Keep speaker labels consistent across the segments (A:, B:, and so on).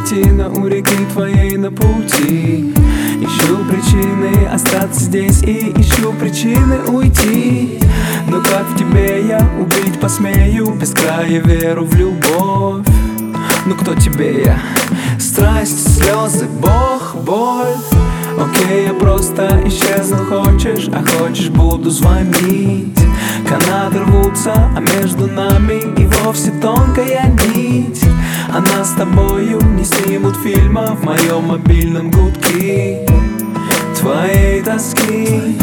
A: плотина у реки твоей на пути. Ищу причины остаться здесь и ищу причины уйти. Но как в тебе я убить посмею без края веру в любовь? Ну кто тебе я? Страсть, слезы, Бог, боль. Окей, я просто исчезну, хочешь, а хочешь буду звонить. Канаты рвутся, а между нами и вовсе тонкая нить. А нас с тобою не снимут фильма в моем мобильном гудке твоей тоски.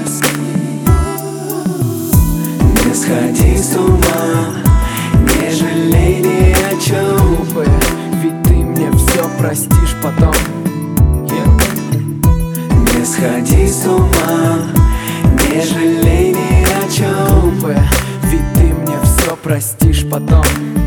A: Не сходи с ума, не жалей ни о чем, ведь ты мне все простишь потом. Не сходи с ума, не жалей ни о чем, ведь ты мне все простишь потом.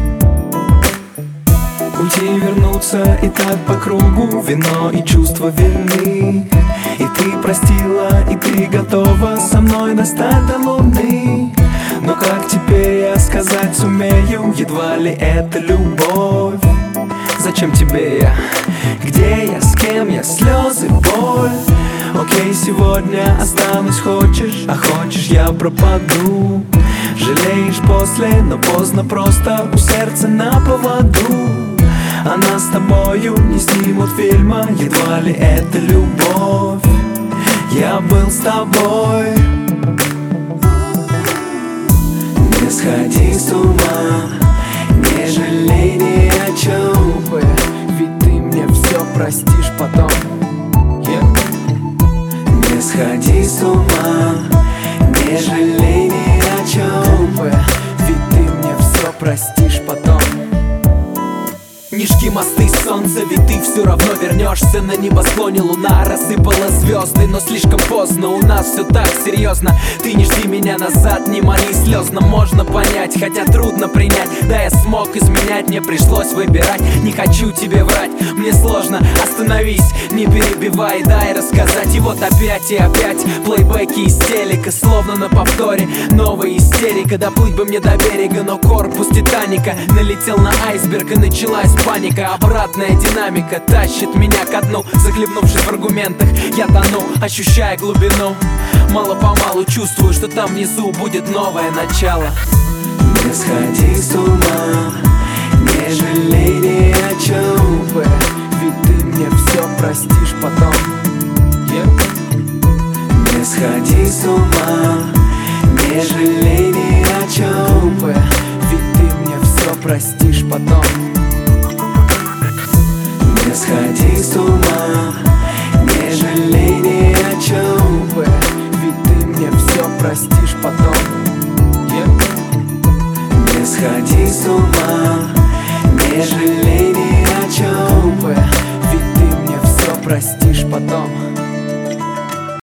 A: Уйти и вернуться и так по кругу, вино и чувство вины. И ты простила, и ты готова со мной достать до луны. Но как теперь я сказать сумею, едва ли это любовь? Зачем тебе я? Где я? С кем я? Слезы, боль. Окей, сегодня останусь, хочешь, а хочешь я пропаду. Жалеешь после, но поздно, просто у сердца на поводу. А нас с тобою не снимут фильма, едва ли это любовь. Я был с тобой. Не сходи с ума, не жалей ни о чем, ведь ты мне все простишь потом. Не сходи с ума, не жалей ни о чем, ведь ты мне все простишь потом. Не жги мосты, солнце, ведь ты все равно вернешься. На небосклоне луна рассыпала звезды, но слишком поздно, у нас все так серьезно. Ты не жди меня назад, не моли слезно. Можно понять, хотя трудно принять. Да, я смог изменять, мне пришлось выбирать. Не хочу тебе врать, мне сложно. Остановись, не перебивай, дай рассказать. И вот опять и опять плейбеки из телека, словно на повторе новая истерика. Доплыть бы мне до берега, но корпус Титаника налетел на айсберг и началась паника. Обратная динамика тащит меня ко дну. Захлебнувшись в аргументах, я тону, ощущая глубину. Мало-помалу чувствую, что там внизу будет новое начало.
B: Не сходи с ума, не жалей ни о чем,
A: ведь ты мне все простишь потом.
B: Не сходи с ума, не жалей ни о чем,
A: ведь ты мне все простишь потом.
B: Не сходи с ума, не жалей ни о чем,
A: ведь ты мне все простишь потом.
B: Не сходи с ума.